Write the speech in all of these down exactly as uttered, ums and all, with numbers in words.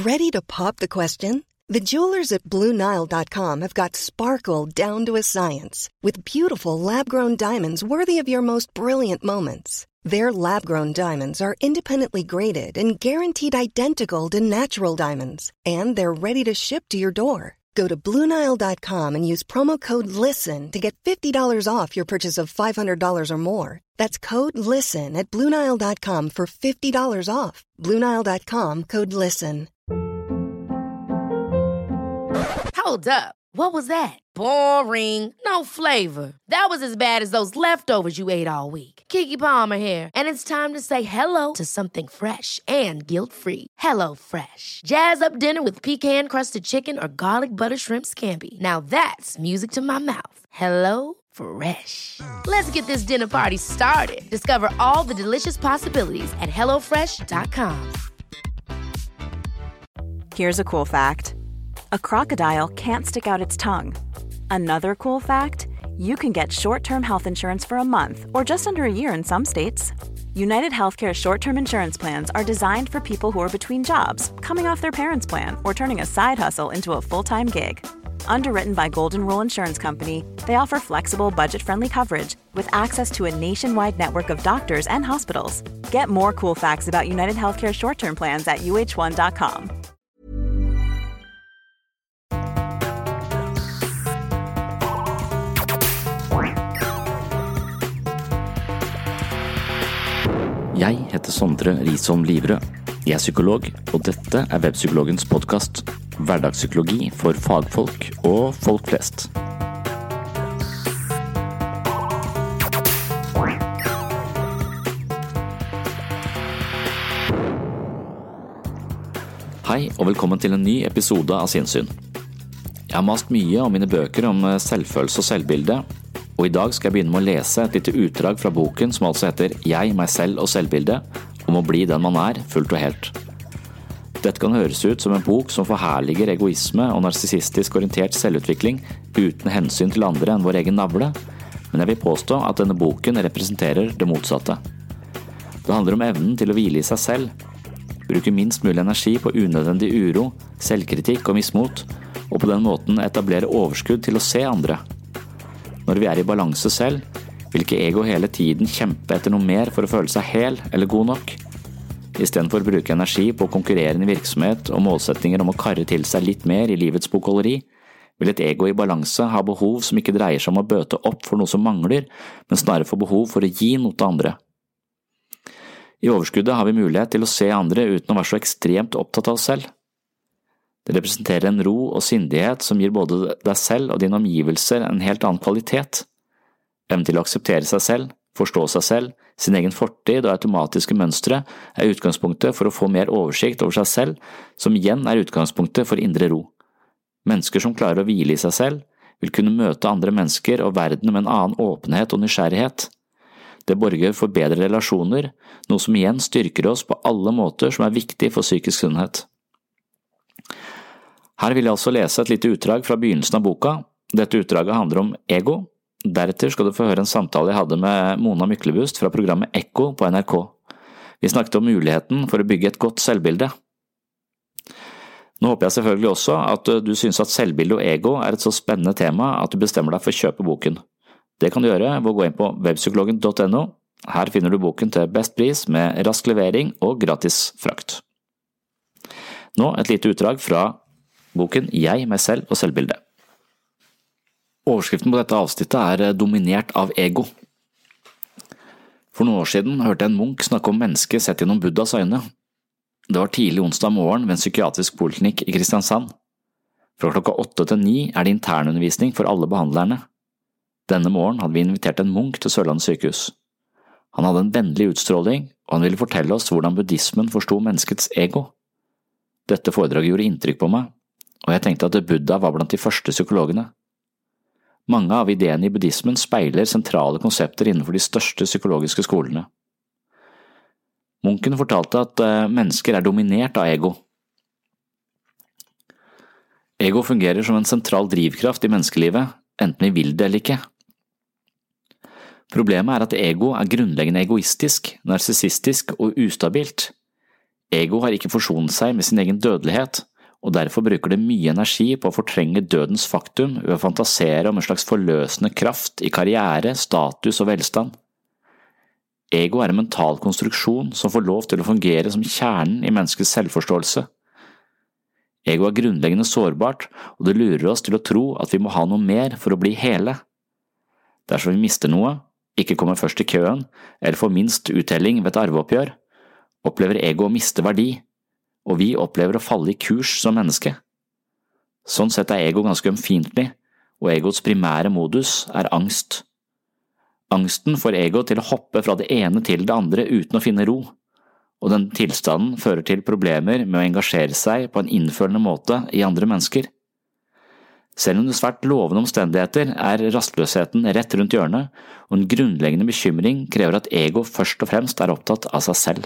Ready to pop the question? The jewelers at Blue Nile dot com have got sparkle down to a science with beautiful lab-grown diamonds worthy of your most brilliant moments. Their lab-grown diamonds are independently graded and guaranteed identical to natural diamonds, and they're ready to ship to your door. Go to Blue Nile dot com and use promo code LISTEN to get fifty dollars off your purchase of five hundred dollars or more. That's code LISTEN at Blue Nile dot com for fifty dollars off. Blue Nile dot com, code LISTEN. Hold up. What was that? Boring. No flavor. That was as bad as those leftovers you ate all week. Keke Palmer here, and it's time to say hello to something fresh and guilt-free. Hello Fresh. Jazz up dinner with pecan-crusted chicken or garlic butter shrimp scampi. Now that's music to my mouth. Hello Fresh. Let's get this dinner party started. Discover all the delicious possibilities at hello fresh dot com. Here's a cool fact. A crocodile can't stick out its tongue. Another cool fact, you can get short-term health insurance for a month or just under a year in some states. United Healthcare short-term insurance plans are designed for people who are between jobs, coming off their parents' plan, or turning a side hustle into a full-time gig. Underwritten by Golden Rule Insurance Company, they offer flexible, budget-friendly coverage with access to a nationwide network of doctors and hospitals. Get more cool facts about United Healthcare short-term plans at U H one dot com. Jeg heter Sondre Risom Livrød. Jeg er psykolog, og dette er Webpsykologens podcast. Hverdagspsykologi for fagfolk og folk flest. Hei, og velkommen til en ny episode av Sinnsyn. Jeg har mast mye om mine bøker om selvfølelse og selvbilde, og i dag skal jeg begynne med å lese et lite utdrag fra boken som altså heter Jeg, meg selv og selvbilde, om å bli den man er, fullt og helt. Dette kan høres ut som en bok som forherliger egoisme og narsissistisk orientert selvutvikling uten hensyn til andre enn vår egen navle, men jeg vil påstå at denne boken representerer det motsatte. Det handler om evnen til å hvile i seg selv, bruke minst mulig energi på unødvendig uro, selvkritikk og mismot, og på den måten etablere overskudd til å se andre. Når vi er i balanse selv, vil ikke ego hele tiden kjempe etter noe mer for å føle seg hel eller god nok. I stedet for å bruke energi på konkurrerende virksomhet og målsetninger om å karre til seg litt mer i livets bokholderi, vil et ego i balanse ha behov som ikke dreier seg om å bøte opp for noe som mangler, men snarere få behov for å gi noe til andre. I overskuddet har vi mulighet til å se andre uten å være så ekstremt opptatt av oss selv. Det representerer en ro og sindighet som gir både deg selv og dine omgivelser en helt annen kvalitet. Evnen til å akseptere seg selv, forstå seg selv, sin egen fortid og automatiske mønstre er utgangspunktet for å få mer oversikt over seg selv, som igjen er utgangspunktet for indre ro. Mennesker som klarer å hvile i seg selv, vil kunne møte andre mennesker og verden med en annen åpenhet og nysgjerrighet. Det borger for bedre relasjoner, noe som igjen styrker oss på alle måter som er viktig for psykisk sunnhet. Her vil jeg altså lese et lite utdrag fra begynnelsen av boka. Dette utdraget handler om ego. Deretter skal du få høre en samtale jeg hadde med Mona Myklebust fra programmet Ekko på N R K. Vi snakket om muligheten for å bygge et godt selvbilde. Nå håper jeg selvfølgelig også at du synes at selvbilde og ego er et så spennende tema at du bestemmer deg for å kjøpe boken. Det kan du gjøre ved å gå inn på webpsykologen punktum no. Her finner du boken til best pris med rask levering og gratis frakt. Nå et lite utdrag fra boken Jeg, meg selv og selvbilde. Overskriften på dette avsnittet er dominert av ego. For noen år siden hørte jeg en munk snakke om mennesket sett gjennom Buddhas øyne. Det var tidlig onsdag morgen ved en psykiatrisk poliklinikk i Kristiansand. Fra klokka åtte til ni er det internundervisning for alle behandlerne. Denne morgen hadde vi invitert en munk til Sørlandet sykehus. Han hadde en vennlig utstråling, og han ville fortelle oss hvordan buddhismen forstod menneskets ego. Dette foredraget gjorde inntrykk på meg, og jeg tenkte at Buddha var blant de første psykologene. Mange av ideene i buddhismen speiler sentrale konsepter innenfor de største psykologiske skolene. Munken fortalte at mennesker er dominert av ego. Ego fungerer som en sentral drivkraft i menneskelivet, enten vi vil det eller ikke. Problemet er at ego er grunnleggende egoistisk, narsissistisk og ustabilt. Ego har ikke forsonet seg med sin egen dødelighet, og derfor bruker det mye energi på å fortrenge dødens faktum ved å fantasere om en slags forløsende kraft i karriere, status og velstand. Ego er en mental konstruksjon som får lov til å fungere som kjernen i menneskets selvforståelse. Ego er grunnleggende sårbart, og det lurer oss til å tro at vi må ha noe mer for å bli hele. Dersom vi mister noe, ikke kommer først i køen, eller får minst uttelling ved et arveoppgjør, opplever ego å miste verdi, og vi opplever å falle i kurs som menneske. Sånn sett er ego ganske ømfintlig, og egots primære modus er angst. Angsten får ego til å hoppe fra det ene til det andre uten å finne ro, og denne tilstanden fører til problemer med å engasjere seg på en innfølende måte i andre mennesker. Selv under svært lovende omstendigheter er rastløsheten rett rundt hjørnet, og en grunnleggende bekymring krever at ego først og fremst er opptatt av seg selv.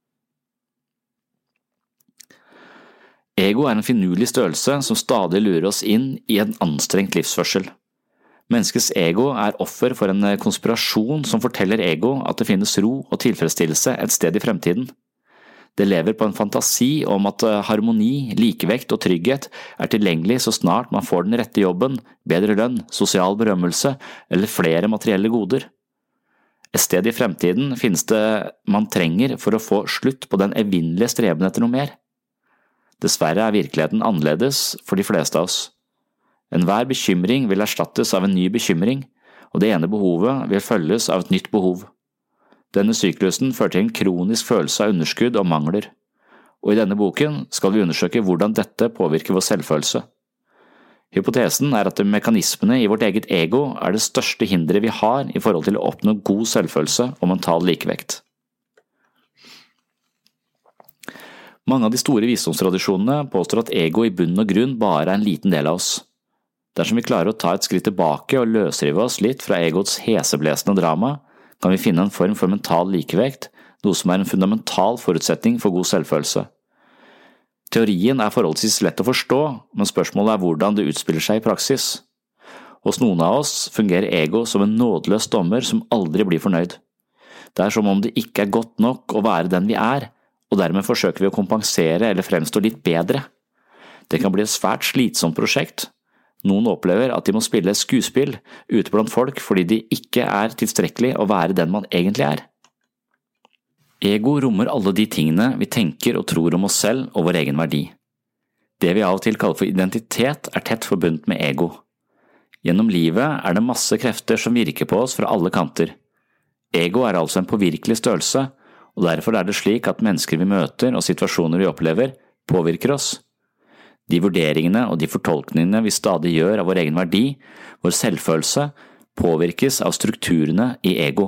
Ego er en finurlig størrelse som stadig lurer oss inn i en anstrengt livsførsel. Menneskets ego er offer for en konspirasjon som forteller ego at det finnes ro og tilfredsstillelse et sted i fremtiden. Det lever på en fantasi om at harmoni, likevekt og trygghet er tilgjengelig så snart man får den rette jobben, bedre lønn, sosial berømmelse eller flere materielle goder. Et sted i fremtiden finnes det man trenger for å få slutt på den evinnelige streben etter noe mer. Dessverre er virkeligheten annerledes for de fleste av oss. Enhver bekymring vil erstattes av en ny bekymring, og det ene behovet vil følges av et nytt behov. Denne syklusen fører til en kronisk følelse av underskudd og mangler, og i denne boken skal vi undersøke hvordan dette påvirker vår selvfølelse. Hypotesen er at mekanismene i vårt eget ego er det største hindret vi har i forhold til å oppnå god selvfølelse og mental likevekt. Mange av de store visdomstradisjonene påstår at ego i bunn og grunn bare er en liten del av oss. Dersom vi klarer å ta et skritt tilbake og løsrive oss litt fra egots heseblesende drama, kan vi finne en form for mental likevekt, noe som er en fundamental forutsetning for god selvfølelse. Teorien er forholdsvis lett å forstå, men spørsmålet er hvordan det utspiller seg i praksis. Hos noen av oss fungerer ego som en nådeløs dommer som aldri blir fornøyd. Det er som om det ikke er godt nok å være den vi er, og dermed forsøker vi å kompensere eller fremstå litt bedre. Det kan bli et svært slitsomt prosjekt. Noen opplever at de må spille skuespill ute blant folk fordi de ikke er tilstrekkelig å være den man egentlig er. Ego rommer alle de tingene vi tenker og tror om oss selv og vår egen verdi. Det vi av og til kaller for identitet er tett forbundet med ego. Gjennom livet er det masse krefter som virker på oss fra alle kanter. Ego er altså en påvirkelig størrelse, og derfor er det slik at mennesker vi møter og situasjoner vi opplever påvirker oss. De vurderingene og de fortolkningene vi stadig gjør av vår egen verdi, vår selvfølelse, påvirkes av strukturene i ego.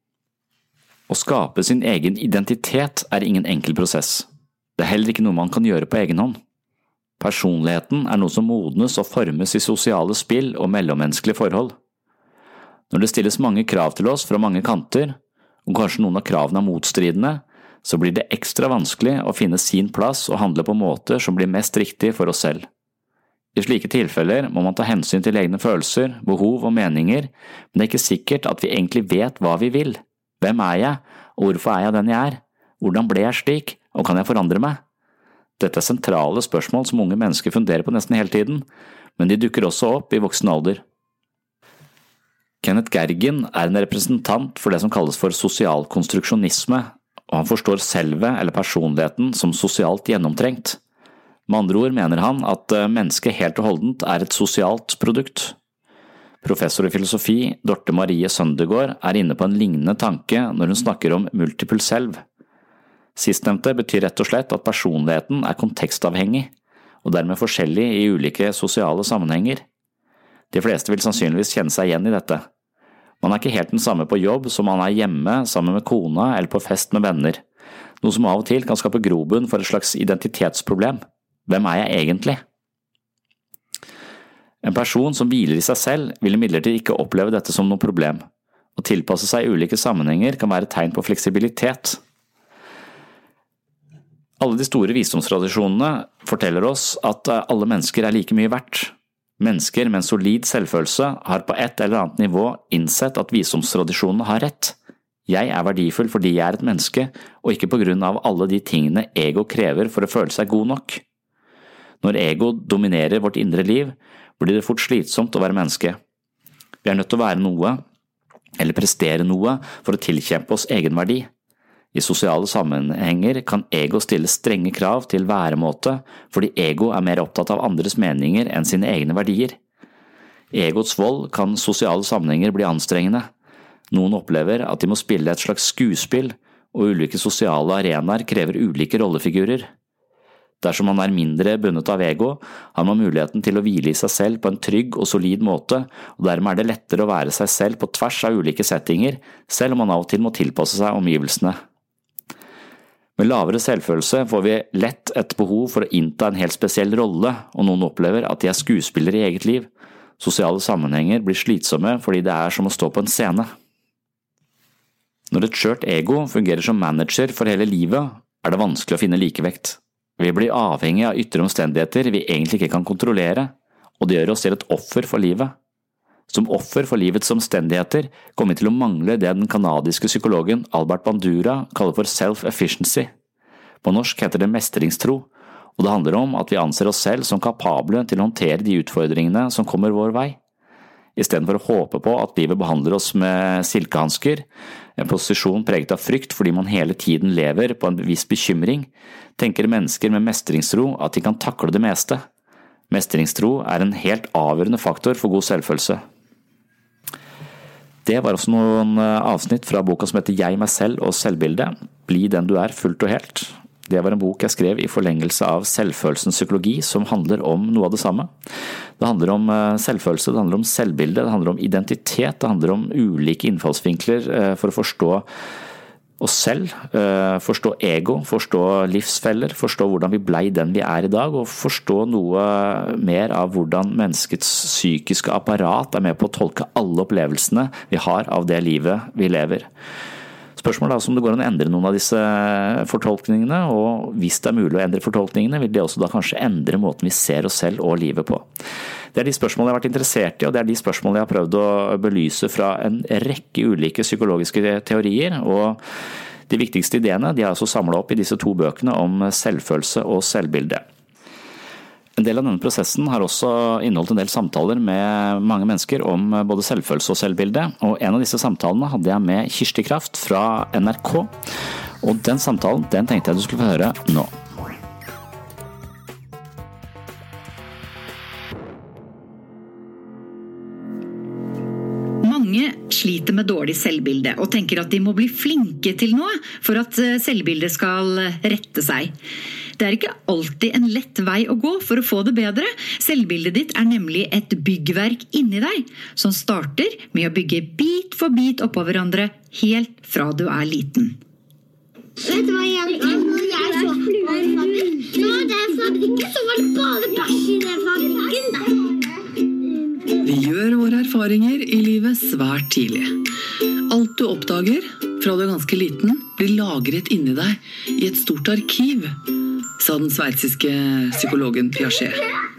Å skape sin egen identitet er ingen enkel prosess. Det er heller ikke noe man kan gjøre på egen hånd. Personligheten er noe som modnes og formes i sosiale spill og mellommenneskelige forhold. Når det stilles mange krav til oss fra mange kanter, og kanskje noen av kravene er motstridende, så blir det ekstra vanskelig å finne sin plass og handle på måter som blir mest riktig for oss selv. I slike tilfeller må man ta hensyn til egne følelser, behov og meninger, men det er ikke sikkert at vi egentlig vet hva vi vil. Hvem er jeg, og hvorfor er jeg den jeg er? Hvordan ble jeg slik, og kan jeg forandre meg? Dette er sentrale spørsmål som unge mennesker funderer på nesten hele tiden, men de dukker også opp i voksen alder. Kenneth Gergen er en representant for det som kalles for sosial konstruksjonisme, og han forstår selve eller personligheten som sosialt gjennomtrengt. Med andre ord mener han at mennesket helt og holdent er et sosialt produkt. Professor i filosofi, Dorte Marie Søndergaard, er inne på en lignende tanke når hun snakker om multiple selv. Sistnevnte betyr rett og slett at personligheten er kontekstavhengig, og dermed forskjellig i ulike sosiale sammenhenger. De fleste vil sannsynligvis kjenne seg igjen i dette. Man er ikke helt den samme på jobb som man er hjemme sammen med kona eller på fest med venner, noe som av og til kan skape grobunn for et slags identitetsproblem. Hvem er jeg egentlig? En person som hviler i seg selv vil imidlertid ikke oppleve dette som noe problem. Å tilpasse seg i ulike sammenhenger kan være tegn på fleksibilitet. Alle de store visdomstradisjonene forteller oss at alle mennesker er like mye verdt. Mennesker med en solid selvfølelse har på et eller annet nivå innsett at visdomstradisjonene har rett. Jeg er verdifull fordi jeg er et menneske, og ikke på grunn av alle de tingene ego krever for å føle seg god nok. Når ego dominerer vårt indre liv, blir det fort slitsomt å være menneske. Vi er nødt til å være noe, eller prestere noe, for å tilkjempe oss egenverdi. I sosiale sammenhenger kan ego stille strenge krav til væremåte, fordi ego er mer opptatt av andres meninger enn sine egne verdier. Egots vold kan sosiale sammenhenger bli anstrengende. Noen opplever at de må spille et slags skuespill, og ulike sosiale arenaer krever ulike rollefigurer. Dersom man er mindre bundet av ego, har man muligheten til å hvile i seg selv på en trygg og solid måte, og dermed er det lettere å være seg selv på tvers av ulike settinger, selv om man av og til må tilpasse seg omgivelsene. Med lavere selvfølelse får vi lett et behov for å innta en helt spesiell rolle, og noen opplever at de er skuespillere i eget liv. Sosiale sammenhenger blir slitsomme fordi det er som å stå på en scene. Når et skjørt ego fungerer som manager for hele livet, er det vanskelig å finne likevekt. Vi blir avhengig av ytre omstendigheter vi egentlig ikke kan kontrollere, og det gjør oss til et offer for livet. Som offer for livets omstendigheter kommer vi til å mangle det den kanadiske psykologen Albert Bandura kaller for self-efficiency. På norsk heter det mestringstro, og det handler om at vi anser oss selv som kapable til å håndtere de utfordringene som kommer vår vei. I stedet for å håpe på at livet behandler oss med silkehansker, en posisjon preget av frykt fordi man hele tiden lever på en viss bekymring, tenker mennesker med mestringstro at de kan takle det meste. Mestringstro er en helt avgjørende faktor for god selvfølelse. Det var også noen avsnitt fra boka som heter Jeg, meg selv og selvbilde. Bli den du er fullt og helt. Det var en bok jeg skrev i forlengelse av selvfølelsens psykologi, som handler om noe av det samme. Det handler om selvfølelse, det handler om selvbilde, det handler om identitet, det handler om ulike innfallsvinkler for å forstå oss selv, forstå ego, forstå livsfeller, forstå hvordan vi blei den vi er i dag, og forstå noe mer av hvordan menneskets psykiske apparat er med på å tolke alle opplevelsene vi har av det livet vi lever. Spørsmålet er om det går an å endre noen av disse fortolkningene, og hvis det er mulig å endre fortolkningene, vil det også da kanskje endre måten vi ser oss selv og livet på. Det er de spørsmålene jeg har vært interessert i, og det er de spørsmålene jeg har prøvd å belyse fra en rekke ulike psykologiske teorier, og de viktigste ideene de er altså samlet opp i disse to bøkene om selvfølelse og selvbilde. En del av denne prosessen har også inneholdt en del samtaler med mange mennesker om både selvfølelse og selvbilde, og en av disse samtalene hadde jeg med Kirsti Kraft fra N R K, og den samtalen den tenkte jeg du skulle få høre nå. Mange sliter med dårlig selvbilde og tenker at de må bli flinke til noe for at selvbildet skal rette seg. Det er ikke alltid en lett vei å gå for å få det bedre. Selvbildet ditt er nemlig et byggverk inni deg, som starter med å bygge bit for bit oppå hverandre helt fra du er liten. Vet du hva jeg gjør når jeg så fabrikk? Når det er fabrikken, så var det bare bæsj i den fabrikken. Vi gjør våre erfaringer i livet svært tidlig. Alt du oppdager fra du er ganske liten blir lagret inni deg i et stort arkiv, sa den sveitsiske psykologen Piaget.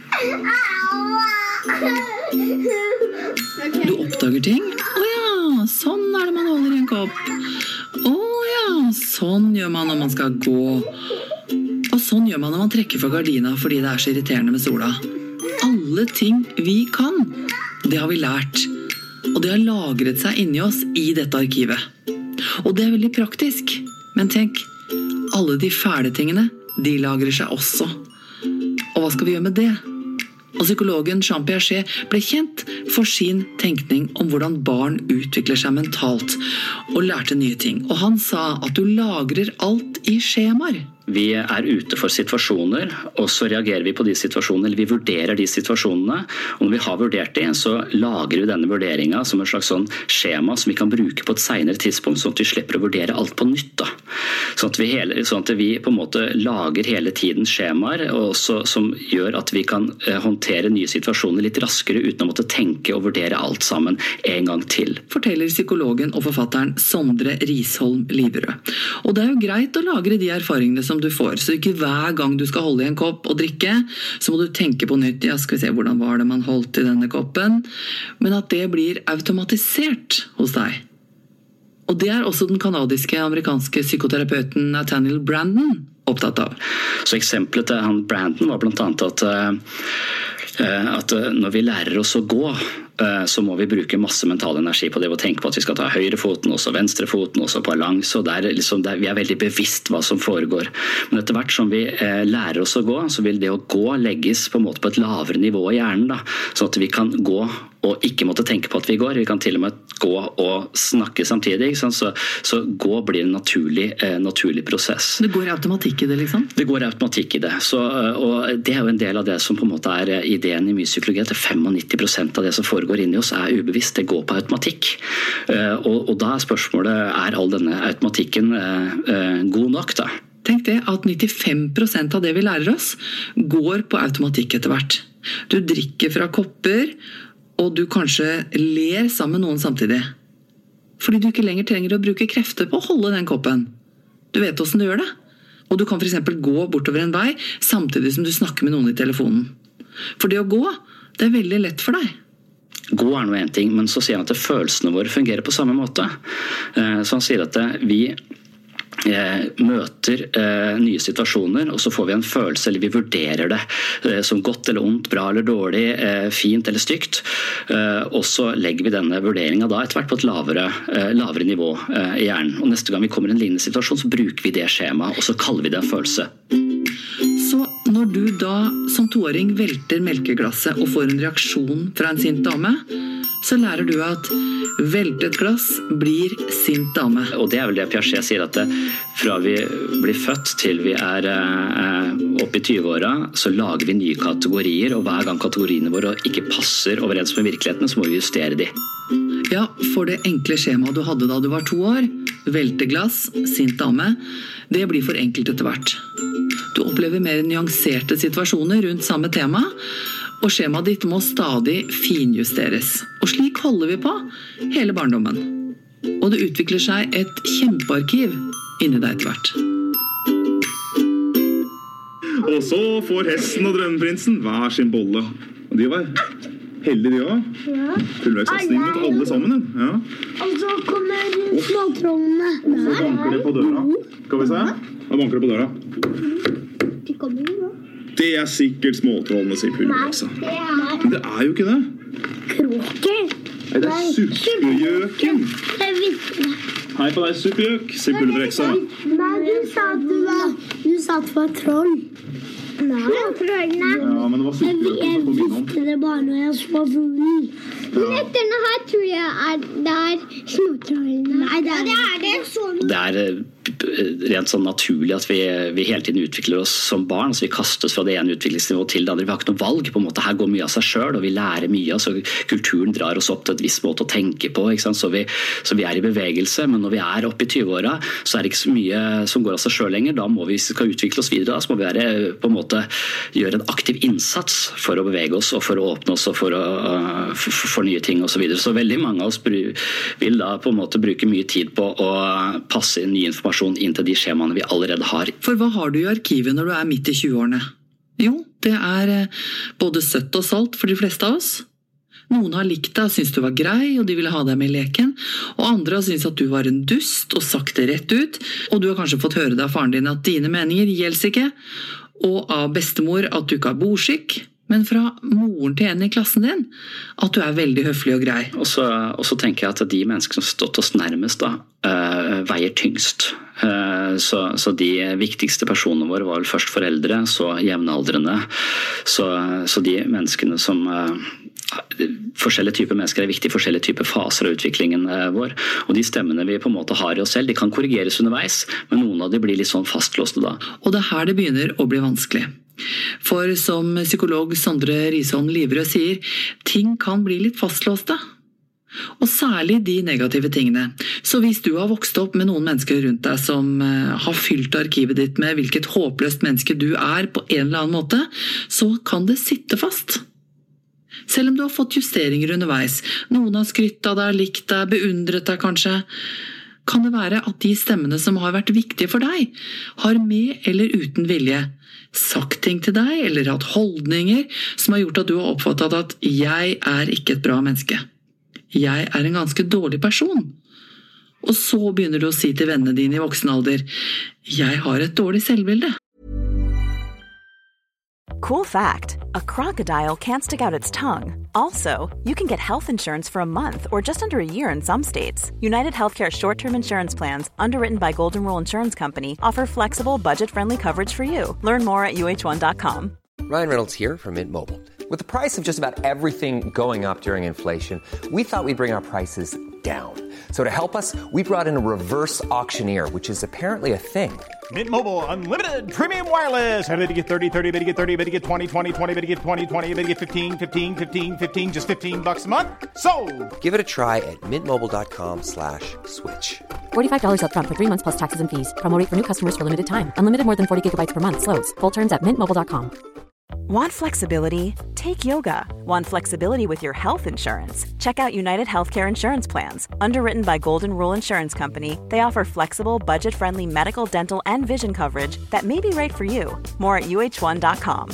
Du oppdager ting. Å ja, sånn er det man holder i en kopp. Å ja, sånn gjør man når man skal gå. Og sånn gjør man når man trekker for gardina fordi det er så irriterende med sola. Alle ting vi kan, det har vi lært. Og det har lagret seg inni oss i dette arkivet. Og det er veldig praktisk. Men tenk, alle de fæle tingene, de lagrer seg også. Og hva skal vi gjøre med det? Og psykologen Jean Piaget ble kjent for sin tenkning om hvordan barn utvikler seg mentalt, og lærte nye ting. Og han sa at du lagrer alt i skjemaer. Vi er ute for situasjoner, og så reagerer vi på de situasjonene, eller vi vurderer de situasjonene. Og når vi har vurdert det, så lagrer vi denne vurderingen som et slags sånn skjema som vi kan bruke på et senere tidspunkt, sånn at vi slipper å vurdere alt på nytt. Da. Sånn, at vi hele, sånn at vi på en måte lager hele tiden skjemaer, og også, som gjør at vi kan håndtere nye situasjoner litt raskere uten å måtte tenke og vurdere alt sammen en gang til. Forteller psykologen og forfatteren Sondre Risholm Liverød. Og det er jo greit å lagre de erfaringene som du får, så ikke hver gang du skal holde i en kopp og drikke, så må du tenke på nytt, ja, skal vi se hvordan var det man holdt i denne koppen, men at det blir automatisert hos deg. Og det er også den kanadiske amerikanske psykoterapeuten Nathaniel Branden opptatt av. Så eksempelet til han Branden var blant annet at, at når vi lærer oss å gå, så må vi bruke masse mental energi på det å tenke på at vi skal ta høyre foten, også venstre foten, også balanse, og der, liksom, der vi er veldig bevisst hva som foregår. Men etter hvert som vi eh, lærer oss å gå, så vil det å gå legges på en måte på et lavere nivå i hjernen, da, sånn at vi kan gå og ikke måtte tenke på at vi går. Vi kan til og med gå og snakke samtidig, ikke sant? Så, så gå blir en naturlig, eh, naturlig prosess. Det går automatikk i det, liksom? Det går automatikk i det. Så, og det er jo en del av det som på en måte er ideen i mye psykologi, at femognitti prosent av det som foregår går inn i oss er ubevisst, det går på automatikk. Og, og da er spørsmålet, er all denne automatikken god nok da? Tenk det, at nittifem prosent av det vi lærer oss går på automatikk etter hvert. Du drikker fra kopper, og du kanskje ler sammen med noen samtidig. Fordi du ikke lenger trenger å bruke krefter på å holde den koppen. Du vet hvordan du gjør det. Og du kan for eksempel gå bortover en vei, samtidig som du snakker med noen i telefonen. For det å gå, det er veldig lett for deg. Gå er noe en ting, men så sier han at følelsene våre fungerer på samme måte. Så han sier at vi møter nye situasjoner, og så får vi en følelse, eller vi vurderer det som godt eller ondt, bra eller dårlig, fint eller stygt, og så legger vi denne vurderingen da etter hvert på et lavere, lavere nivå i hjernen. Og neste gang vi kommer i en lignende situasjon, så bruker vi det skjemaet, og så kaller vi det en følelse. Så når du da som toåring velter melkeglasset og får en reaksjon fra en sint dame, så lærer du at veltet glass blir sint dame. Og det er vel det Piaget sier, at det, fra vi blir født til vi er eh, oppe i tyve-åra, så lager vi nye kategorier, og hver gang kategoriene våre ikke passer overens med virkeligheten, så må vi justere de. Ja, for det enkle skjemaet du hadde da du var to år, velteglass, sint dame, det blir for enkelt etter hvert. Du opplever mer nyanserte situasjoner rundt samme tema, og skjemaet ditt må stadig finjusteres. Og slik holder vi på hele barndommen. Og det utvikler seg et kjempearkiv inni deg etter hvert. Og så får hesten og drømmeprinsen hver sin bolle. Og de var heldige de også. Ja. Fullvekstsatsning mot alle sammen. Ja. Og så kommer småtrollene. Og så banker de på døra. Skal vi se? Da banker de på døra. De kommer jo nå. Det er sikkert småtrollene, sier Fullveksa. Men det er jo ikke det. Kråker. Nei, det er suppegjøken. Jeg visste det. Hei på deg, suppegjøk, sier Fullveksa. Nei, du sa at du var, du sa at du var troll. Nei, trollene. Ja, men det var suppegjøken som kom innom. Jeg visste det bare når jeg så fuglen. Men etter denne her tror jeg er, det er småtrollene. Nei, det er det. Er det. Sånn. Det er rent sånn naturlig at vi, vi hele tiden utvikler oss som barn, så vi kastes fra det ene utviklingsnivået til det andre. Vi har ikke noe valg, på en måte. Her går mye av seg selv, og vi lærer mye, så kulturen drar oss opp til et visst måte å tenke på, ikke sant? Så, vi, så vi er i bevegelse, men når vi er oppe i tyve-åra, så er det ikke så mye som går av seg selv lenger. Da må vi, hvis vi skal utvikle oss videre, så må vi være, på en måte, gjøre en aktiv innsats for å bevege oss, og for å åpne oss, og for, å, for, for nye ting, og så videre. Så veldig mange av oss vil da på en måte bruke mye tid på å passe inn ny informasjon inn til de skjemaene vi allerede har. For hva har du i arkivet når du er midt i tjue-årene? Jo, det er både søtt og salt for de fleste av oss. Noen har likt deg og syntes du var grei, og de ville ha deg med i leken, og andre har syntes at du var en dust og sagt det rett ut, og du har kanskje fått høre det av faren din at dine meninger gjelder ikke, og av bestemor at du ikke har bordskikk, men fra moren til en i klassen din, at du er veldig høflig og grei. Og så, og så tenker jeg at de menneskene som har stått oss nærmest da, uh, veier tyngst. Uh, så, så de viktigste personene våre var vel først foreldre, så jevnaldrende. Så, så de menneskene som... Uh, forskjellige typer mennesker er viktige i forskjellige typer faser av utviklingen vår, og de stemmene vi på en måte har i oss selv, de kan korrigeres underveis, men noen av de blir litt sånn fastlåste da. Og det er her det begynner å bli vanskelig. For som psykolog Sondre Risholm Livrød sier, ting kan bli litt fastlåste. Og særlig de negative tingene. Så hvis du har vokst opp med noen mennesker rundt deg som har fylt arkivet ditt med hvilket håpløst menneske du er på en eller annen måte, så kan det sitte fast. Selv om du har fått justeringer underveis, noen har skrytt av deg, likt deg, beundret deg kanskje, kan det være at de stemmene som har vært viktige for deg, har med eller uten vilje sagt ting til deg, eller hatt holdninger som har gjort at du har oppfattet at jeg er ikke et bra menneske. Jeg er en ganske dårlig person. Og så begynner du å si til vennene dine i voksen alder, jeg har et dårlig selvbilde. Cool fact, a crocodile can't stick out its tongue. Also, you can get health insurance for a month or just under a year in some states. United Healthcare short-term insurance plans, underwritten by Golden Rule Insurance Company, offer flexible, budget-friendly coverage for you. Learn more at U H one dot com. Ryan Reynolds here from Mint Mobile. With the price of just about everything going up during inflation, we thought we'd bring our prices down. So to help us, we brought in a reverse auctioneer, which is apparently a thing. Mint Mobile Unlimited Premium Wireless. How to get thirty, thirty, how to get thirty, how to get twenty, twenty, twenty, how to get twenty, twenty, how to get fifteen, fifteen, fifteen, fifteen, just fifteen bucks a month? Sold! Give it a try at mintmobile.com slash switch. forty-five dollars up front for three months plus taxes and fees. Promo rate for new customers for limited time. Unlimited more than forty gigabytes per month. Slows full terms at mint mobile dot com. Want flexibility? Take yoga. Want flexibility with your health insurance? Check out United Healthcare Insurance Plans. Underwritten by Golden Rule Insurance Company, they offer flexible, budget-friendly medical, dental, and vision coverage that may be right for you. More at U H one dot com.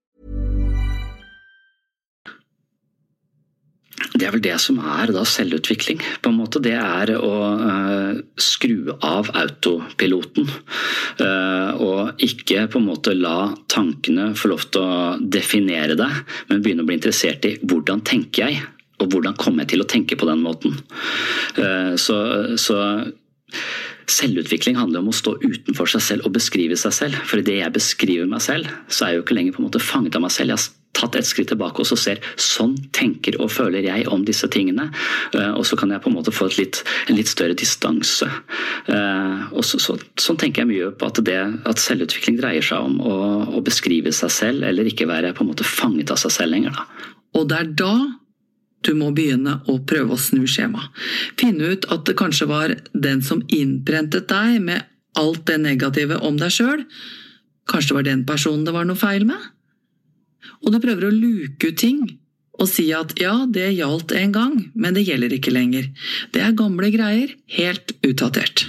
Det er vel det som er da selvutvikling. På en måte det er å uh, skru av autopiloten uh, og ikke på en måte la tankene få lov til å definere deg, men begynne å bli interessert i hvordan tenker jeg, og hvordan kommer jeg til å tenke på den måten. Uh, så, så selvutvikling handler om å stå utenfor seg selv og beskrive seg selv. For i det jeg beskriver meg selv, så er jeg jo ikke lenger på en måte fanget av meg selv. Jeg har tatt et skritt tilbake og så ser, sånn tenker og føler jeg om disse tingene. Og så kan jeg på en måte få et litt, en litt større distanse. Og så, så, sånn tenker jeg mye på at, det, at selvutvikling dreier seg om å, å beskrive seg selv, eller ikke være på en måte fanget av seg selv lenger. Da. Og det er da du må begynne å prøve å snu skjema. Finne ut at det kanskje var den som innprentet deg med alt det negative om deg selv. Kanskje det var den personen det var noe feil med. Og du prøver å luke ut ting og si at ja, det gjaldt en gang, men det gjelder ikke lenger. Det er gamle greier, helt utdatert.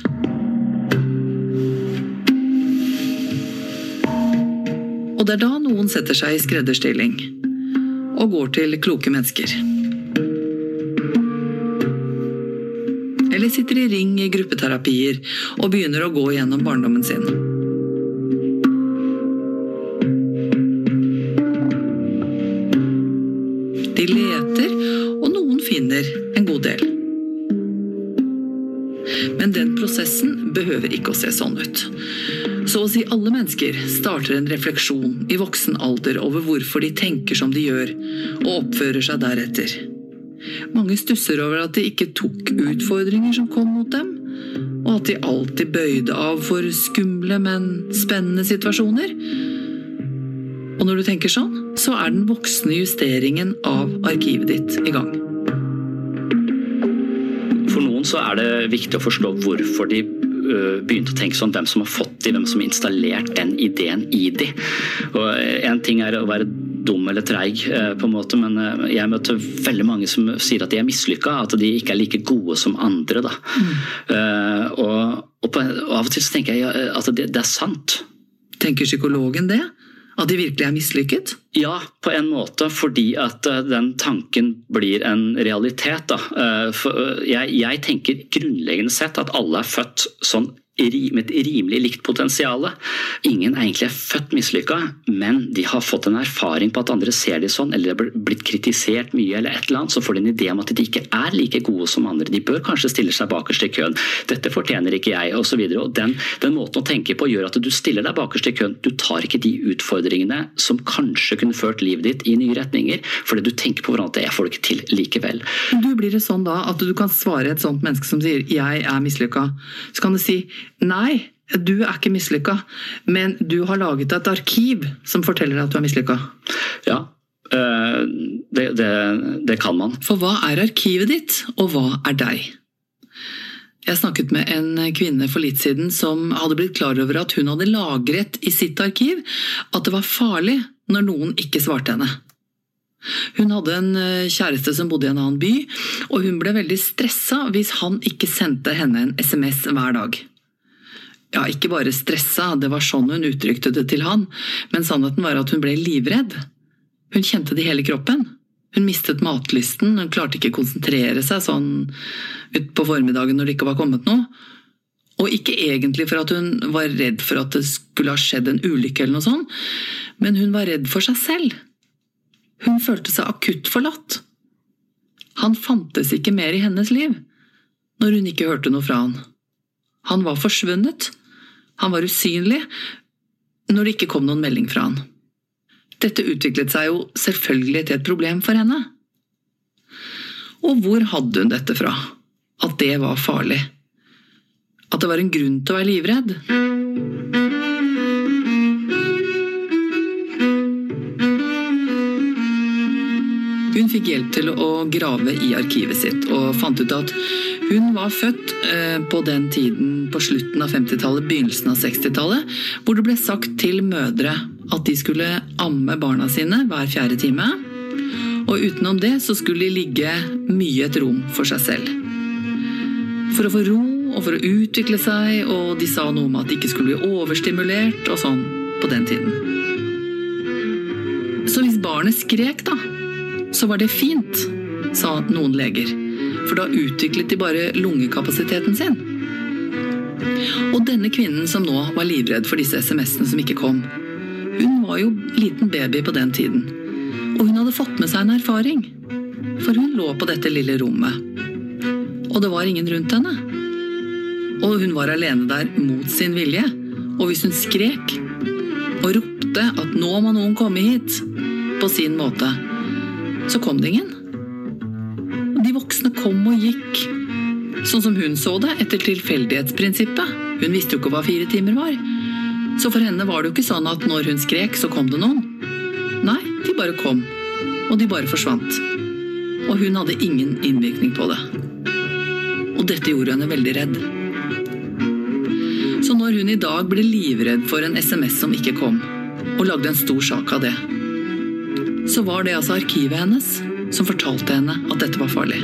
Og det er da noen setter seg i skredderstilling og går til kloke mennesker. Eller sitter i ring i gruppeterapier og begynner å gå gjennom barndommen sin. De leter, og noen finner en god del. Men den prosessen behøver ikke å se sånn ut. Så å si alle mennesker starter en refleksjon i voksen alder over hvorfor de tenker som de gjør, og oppfører seg deretter. Mange stusser over at de ikke tok utfordringer som kom mot dem, og at de alltid bøyde av for skumle, men spennende situasjoner. Og når du tenker sånn, så er den voksne justeringen av arkivet ditt i gang. For noen så er det viktig å forstå hvorfor de begynte å tenke sånn, hvem som har fått de, hvem som har installert den ideen i de. Og en ting er å være dum eller treig på en måte, men jeg møter veldig mange som sier at de er mislykket, at de ikke er like gode som andre. Da. Mm. Uh, og, og, på, og av og til så tenker jeg at det, det er sant. Tenker psykologen det? At de virkelig er mislykket? Ja, på en måte, fordi at den tanken blir en realitet. Da. For jeg, jeg tenker grunnleggende sett at alle er født sånn med et rimelig likt potensiale. Ingen egentlig er født mislykket, men de har fått en erfaring på at andre ser de sånn, eller har blitt kritisert mye eller et eller annet, så får de en idé om at de ikke er like gode som andre. De bør kanskje stille seg bakerst i køen. Dette fortjener ikke jeg, og så videre. Og den, den måten å tenke på gjør at du stiller deg bakerst i køen. Du tar ikke de utfordringene som kanskje kunne ført livet ditt i nye retninger, fordi du tenker på hvordan det jeg får det ikke til likevel. Du blir det sånn da at du kan svare et sånt menneske som sier «jeg er mislykket». Så kan du si «nei, du er ikke mislykket, men du har laget et arkiv som forteller deg at du er mislykket». Ja, det, det, det kan man. For hva er arkivet ditt, og hva er deg? Jeg snakket med en kvinne for litt siden som hadde blitt klar over at hun hadde lagret i sitt arkiv at det var farlig når noen ikke svarte henne. Hun hadde en kjæreste som bodde i en annen by, og hun ble veldig stresset hvis han ikke sendte henne en sms hver dag. Ja, ikke bare stresset, det var sånn hun uttrykte det til han, men sannheten var at hun ble livredd. Hun kjente det i hele kroppen. Hun mistet matlysten, hun klarte ikke å konsentrere seg sånn ut på formiddagen når det ikke var kommet noe. Og ikke egentlig for at hun var redd for at det skulle ha skjedd en ulykke eller noe sånt, men hun var redd for seg selv. Hun følte seg akutt forlatt. Han fantes ikke mer i hennes liv, når hun ikke hørte noe fra han. Han var forsvunnet. Han var usynlig, når det ikke kom noen melding fra han. Dette utviklet seg jo selvfølgelig til et problem for henne. Og hvor hadde hun dette fra? At det var farlig? At det var en grunn til å være livredd? Hun fikk hjelp til å grave i arkivet sitt, og fant ut at hun var født på den tiden på slutten av femtitallet, begynnelsen av sekstitallet, hvor det ble sagt til mødre at de skulle amme barna sine hver fjerde time, og utenom det så skulle de ligge mye et rom for seg selv. For å få ro og for å utvikle seg, og de sa noe om at de ikke skulle bli overstimulert og sånn på den tiden. Så hvis barnet skrek da, så var det fint, sa noen leger, for da utviklet de bare lungekapasiteten sin. Og denne kvinnen som nå var livredd for disse sms'ene som ikke kom, hun var jo liten baby på den tiden, og hun hadde fått med seg en erfaring, for hun lå på dette lille rommet, og det var ingen rundt henne. Og hun var alene der mot sin vilje, og hvis hun skrek og ropte at nå må noen komme hit på sin måte, så kom det ingen. De voksne kom og gikk, sånn som hun så det, etter tilfeldighetsprinsippet. Hun visste jo ikke hva fire timer var. Så for henne var det jo ikke sånn at når hun skrek, så kom det noen. Nei, de bare kom, og de bare forsvant. Og hun hadde ingen innvirkning på det. Og dette gjorde henne veldig redd. Så når hun i dag ble livredd for en sms som ikke kom, og lagde en stor sak av det, så var det altså arkivet hennes som fortalte henne at dette var farlig.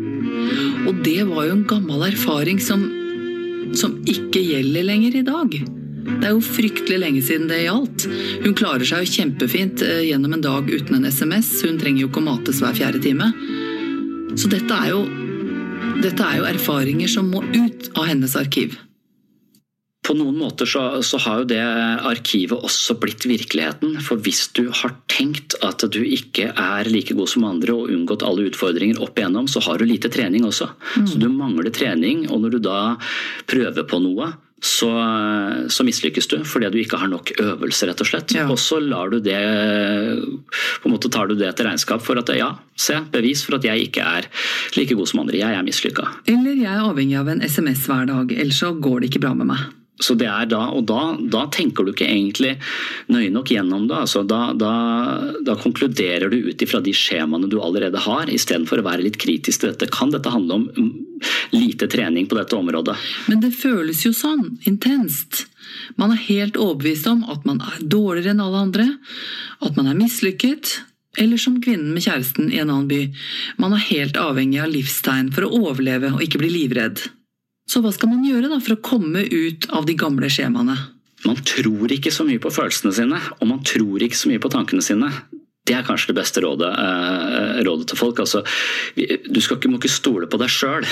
Og det var jo en gammel erfaring som, som ikke gjelder lenger i dag. Det er jo fryktelig lenge siden det gjaldt. Hun klarer seg jo kjempefint gjennom en dag uten en sms. Hun trenger jo ikke å mates hver fjerde time. Så dette er jo, dette er jo erfaringer som må ut av hennes arkiv. På noen måter så, så har jo det arkivet også blitt virkeligheten, for hvis du har tenkt at du ikke er like god som andre og unngått alle utfordringer opp igjennom, så har du lite trening også. Mm. Så du mangler trening, og når du da prøver på noe, så, så mislykkes du, fordi du ikke har nok øvelser rett og slett. Ja. Og så lar du det, på en måte tar du det til regnskap for at ja, se, bevis for at jeg ikke er like god som andre, jeg er mislykket. Eller jeg er avhengig av en sms hver dag, ellers så går det ikke bra med meg. Så det er da, og da, da tenker du ikke egentlig nøye nok gjennom det. Altså da, da, da konkluderer du ut ifra de skjemaene du allerede har, i stedet for å være litt kritisk til dette. Kan dette handle om lite trening på dette området? Men det føles jo sånn, intenst. Man er helt overbevist om at man er dårligere enn alle andre, at man er mislykket, eller som kvinnen med kjæresten i en annen by. Man er helt avhengig av livstegn for å overleve og ikke bli livredd. Så hva skal man gjøre da for å komme ut av de gamle skjemaene? Man tror ikke så mye på følelsene sine, og man tror ikke så mye på tankene sine. Det er kanskje det beste rådet, eh, rådet til folk. Altså, du skal ikke, må ikke stole på deg selv.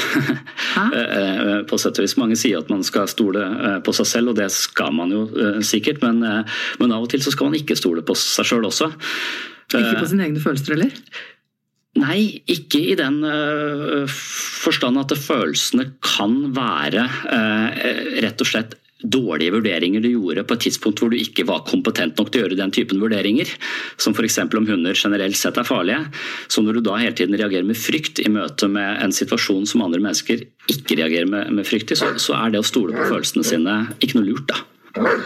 På sett og vis, mange sier at man skal stole på seg selv, og det skal man jo eh, sikkert, men, eh, men av og til så skal man ikke stole på seg selv også. Ikke på sine egne følelser, eller? Nei, ikke i den uh, forstand at følelsene kan være uh, rett og slett dårlige vurderinger du gjorde på et tidspunkt hvor du ikke var kompetent nok til å gjøre den typen vurderinger, som for eksempel om hunder generelt sett er farlige. Så når du da hele tiden reagerer med frykt i møte med en situasjon som andre mennesker ikke reagerer med, med frykt i, så, så er det å stole på følelsene sine ikke noe lurt da.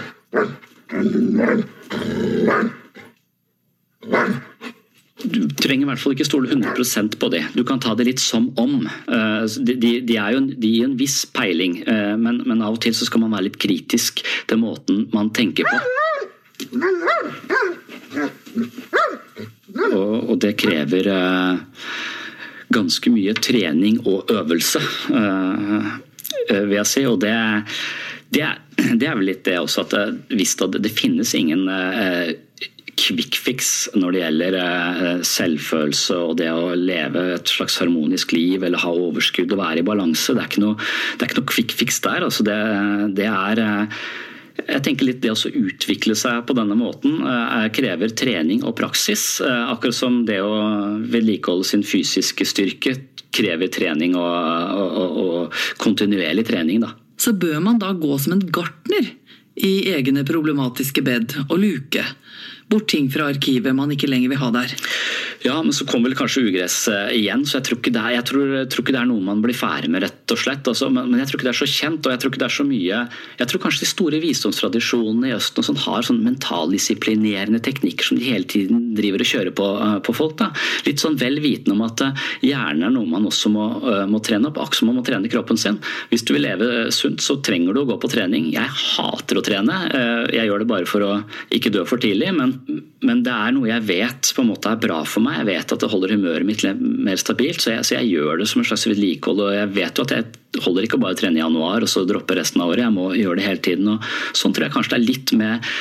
Du trenger i hvert fall ikke stole hundre prosent på det. Du kan ta det litt som om. De, de, de er jo en, de er en viss peiling, men, men av og til så skal man være litt kritisk til måten man tenker på. Og, og det krever ganske mye trening og øvelse, vil jeg si. Og det, det, det er vel litt det også, at hvis det, det finnes ingen quick fix når det gjelder selvfølelse og det å leve et slags harmonisk liv eller ha overskudd og være i balanse. Det er ikke noe, det er ikke noe quick fix der. Altså det, det er, jeg tenker litt det å utvikle seg på denne måten krever trening og praksis, akkurat som det å vedlikeholde sin fysiske styrke krever trening og, og, og, og kontinuerlig trening da. Så bør man da gå som en gartner i egne problematiske bed og luke bort ting fra arkivet man ikke lenger vil ha der. Ja, men så kommer vel kanskje ugress igjen, så jeg tror ikke det er, jeg tror, jeg tror ikke det er noe man blir ferdig med rett og slett, altså, men, men jeg tror ikke det er så kjent, og jeg tror ikke det er så mye, jeg tror kanskje de store visdomstradisjonene i Østen og sånn, har sånn mentaldisiplinerende teknikker som de hele tiden driver og kjører på, på folk. Da. Litt sånn vel vitende om at hjernen er noe man også må, må trene opp, akkurat som man må trene kroppen sin. Hvis du vil leve sunt, så trenger du å gå på trening. Jeg hater å trene, jeg gjør det bare for å ikke dø for tidlig, men men det er noe jeg vet på en måte er bra for meg. Jeg vet at det holder humøret mitt mer stabilt, så jeg, så jeg gjør det som en slags vedlikehold, og jeg vet jo at jeg holder ikke bare å trene i januar og så droppe resten av året. Jeg må gjøre det hele tiden, og sånn tror jeg kanskje det er litt med,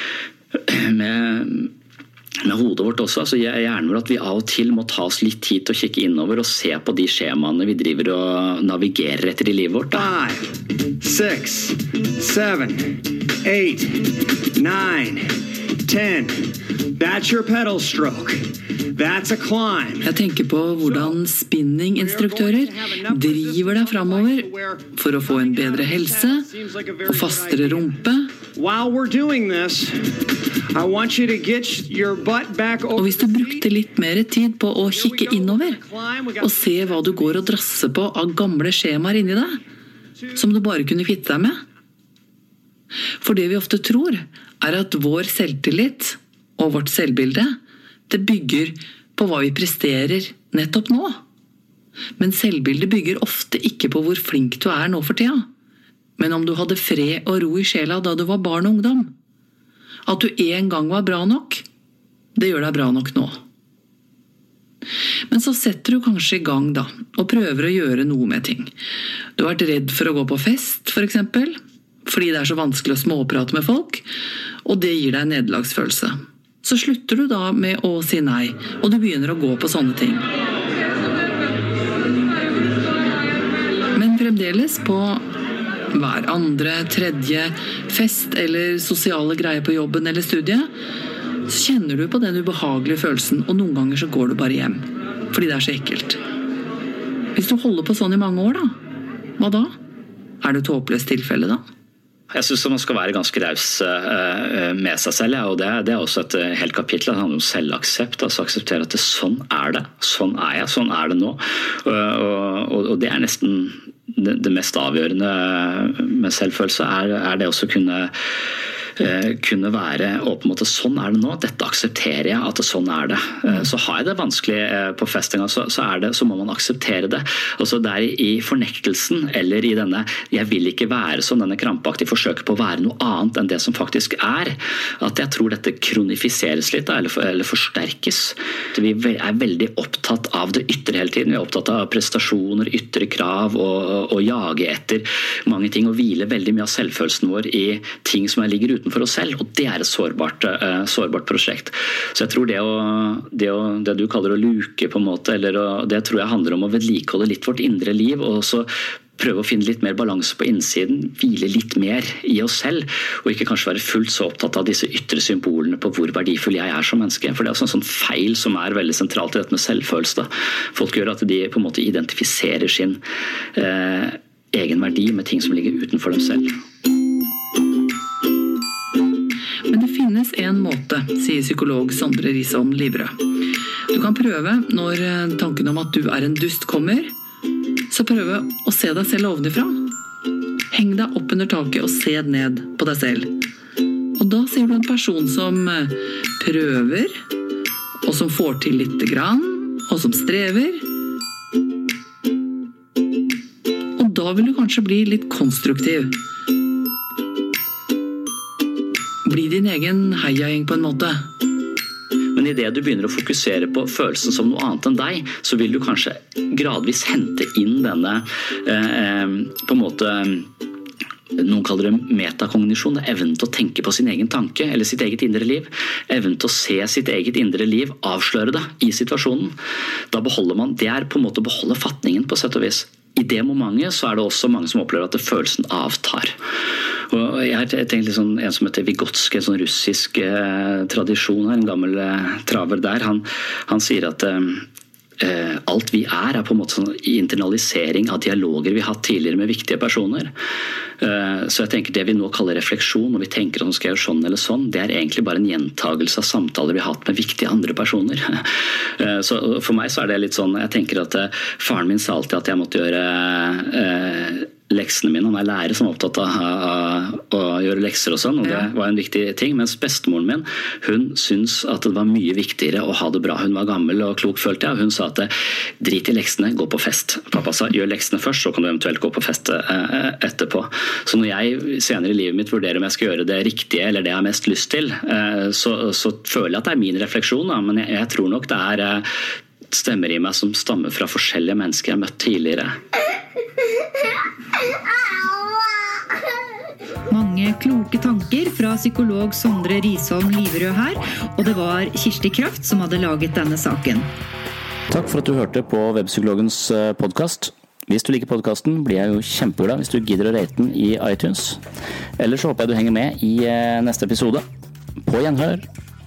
med, med hodet vårt også. Altså jeg hjernen vår at vi av og til må ta oss litt tid til å kikke innover og se på de skjemaene vi driver og navigerer etter i livet vårt. Da. Five, six, seven, eight, nine, ten. That's your pedal stroke. That's a climb. Jeg tenker på hvordan spinninginstruktører driver deg fremover for å få en bedre helse og fastere rumpe. While we're doing this, I want you to get your butt back over. Og hvis du brukte litt mer tid på å kikke innover og se hva du går og drasser på av gamle skjemaer inni deg, som du bare kunne kvitte deg med. For det vi ofte tror er at vår selvtillit og vårt selvbilde, det bygger på hva vi presterer nettopp nå. Men selvbildet bygger ofte ikke på hvor flink du er nå for tida, men om du hadde fred og ro i sjela da du var barn og ungdom. At du en gang var bra nok, det gjør deg bra nok nå. Men så setter du kanskje i gang da, og prøver å gjøre noe med ting. Du har vært redd for å gå på fest, for eksempel, fordi det er så vanskelig å småprate med folk, og det gir deg en nederlagsfølelse. Så slutter du da med å si nei, og du begynner å gå på sånne ting. Men fremdeles på hver andre, tredje fest eller sosiale greier på jobben eller studiet, så kjenner du på den ubehagelige følelsen, og noen ganger så går du bare hjem, fordi det er så ekkelt. Hvis du holder på sånn i mange år da, hva da? Er det et håpløst tilfelle da? Jeg synes man skal være ganske raus med seg selv, og det, det er også et helt kapittel. Det handler om selvaksept, altså akseptere at det, sånn er det, sånn er jeg, sånn er det nå. Og, og, og det er nesten det, det mest avgjørende med selvfølelse, er, er det også kunne kunne være og på en måte sånn er det nå, dette aksepterer jeg at sånn er det. Så har jeg det vanskelig på festinga, så, så, er det, så må man akseptere det. Og så der i fornektelsen, eller i denne, jeg vil ikke være sånn, denne krampaktige forsøket på å være noe annet enn det som faktisk er, at jeg tror dette kronifiseres litt, eller, for, eller forsterkes. Vi er veldig opptatt av det ytre hele tiden, vi er opptatt av prestasjoner, ytre krav, og, og jage etter mange ting, og hvile veldig mye av selvfølelsen vår i ting som er ligger uten for oss selv, og det er et sårbart, uh, sårbart prosjekt. Så jeg tror det, å, det, å, det du kaller å luke på en måte, eller å, det tror jeg handler om å vedlikeholde litt vårt indre liv, og så prøve å finne litt mer balanse på innsiden, hvile litt mer i oss selv, og ikke kanskje være fullt så opptatt av disse ytre symbolene på hvor verdifull jeg er som menneske. For det er også en sånn feil som er veldig sentralt i dette med selvfølelse. Da. Folk gjør at de på en måte identifiserer sin uh, egen verdi med ting som ligger utenfor dem selv. Men det finnes en måte, sier psykolog Sondre Risom Livrød. Du kan prøve, når tanken om at du er en dust kommer, så prøve å se deg selv ovenifra. Heng deg opp under taket og se ned på deg selv. Og da ser du en person som prøver, og som får til lite grann, og som strever. Og da vil du kanskje bli litt konstruktiv. Bli din egen heiagjeng på en måte. Men i det du begynner å fokusere på følelsen som noe annet enn deg, så vil du kanskje gradvis hente inn denne eh, på en måte noen kaller det metakognisjon, det er evnen til å tenke på sin egen tanke, eller sitt eget indre liv. Evnen til å se sitt eget indre liv, avsløre det i situasjonen. Da beholder man, det er på en måte å beholde fatningen på sett og vis. I det momentet så er det også mange som opplever at det følelsen avtar. Og jeg har tenkt litt sånn, en som heter Vygotsky, en sånn russisk eh, tradisjon her, en gammel eh, traver der, han, han sier at eh, alt vi er er på en måte sånn internalisering av dialoger vi har hatt tidligere med viktige personer. Så jeg tenker det vi nå kaller refleksjon, når vi tenker at vi skal gjøre sånn eller sånn, det er egentlig bare en gjentagelse av samtaler vi har hatt med viktige andre personer. Så for meg så er det litt sånn, jeg tenker at faren min sa alltid at jeg måtte gjøre leksene mine. Han er lærer som er opptatt av, av, av å gjøre lekser og sånn, og det var en viktig ting. Mens bestemoren min, hun syntes at det var mye viktigere å ha det bra. Hun var gammel og klok, følte jeg, og hun sa at drit i leksene, gå på fest. Pappa sa, gjør leksene først, så kan du eventuelt gå på fest eh, etterpå. Så når jeg senere i livet mitt vurderer om jeg skal gjøre det riktige, eller det jeg har mest lyst til, eh, så, så føler jeg at det er min refleksjon, da. Men jeg, jeg tror nok det er eh, stemmer i meg som stammer fra forskjellige mennesker jeg har møtt tidligere. Mange kloke tanker fra psykolog Sondre Risholm Liverød her, og det var Kirsti Kraft som hadde laget denne saken. Takk for at du hørte på Webpsykologens podcast. Hvis du liker podcasten, blir jeg jo kjempeglad hvis du gidder å rate den i iTunes. Ellers så håper jeg du henger med i neste episode. På gjenhør!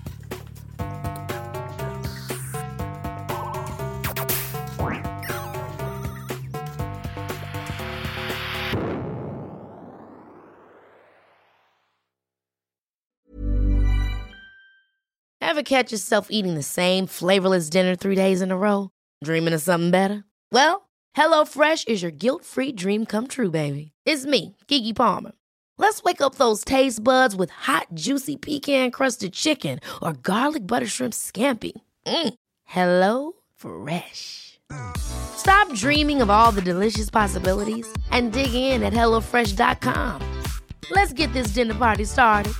Ever catch yourself eating the same flavorless dinner three days in a row? Dreaming of something better? Well, HelloFresh is your guilt-free dream come true, baby. It's me, Keke Palmer. Let's wake up those taste buds with hot, juicy pecan-crusted chicken or garlic butter shrimp scampi. Mm. Hello Fresh. Stop dreaming of all the delicious possibilities and dig in at hello fresh dot com. Let's get this dinner party started.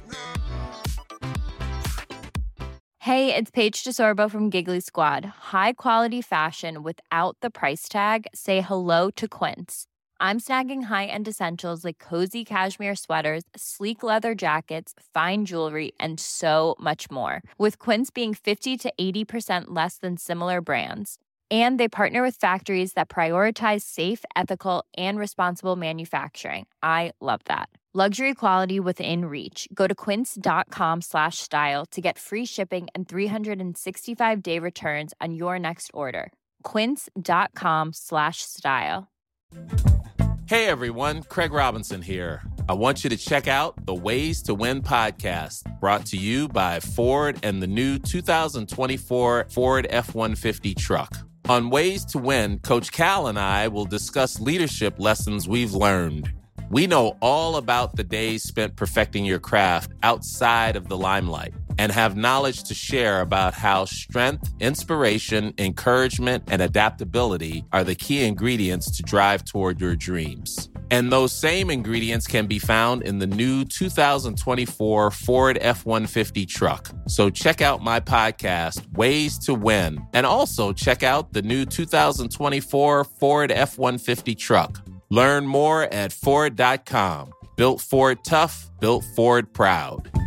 Hey, it's Paige DeSorbo from Giggly Squad. High quality fashion without the price tag. Say hello to Quince. I'm snagging high-end essentials like cozy cashmere sweaters, sleek leather jackets, fine jewelry, and so much more. With Quince being fifty to eighty percent less than similar brands. And they partner with factories that prioritize safe, ethical, and responsible manufacturing. I love that. Luxury quality within reach. Go to quince.com slash style to get free shipping and three sixty-five day returns on your next order. Quince.com slash style. Hey everyone, Craig Robinson here. I want you to check out the Ways to Win podcast, brought to you by Ford and the new two thousand twenty-four Ford F one fifty truck. On Ways to Win, Coach Cal and I will discuss leadership lessons we've learned. We know all about the days spent perfecting your craft outside of the limelight and have knowledge to share about how strength, inspiration, encouragement, and adaptability are the key ingredients to drive toward your dreams. And those same ingredients can be found in the new two thousand twenty-four Ford F one fifty truck. So check out my podcast, Ways to Win, and also check out the new two thousand twenty-four Ford F one fifty truck. Learn more at Ford dot com. Built Ford tough, built Ford proud.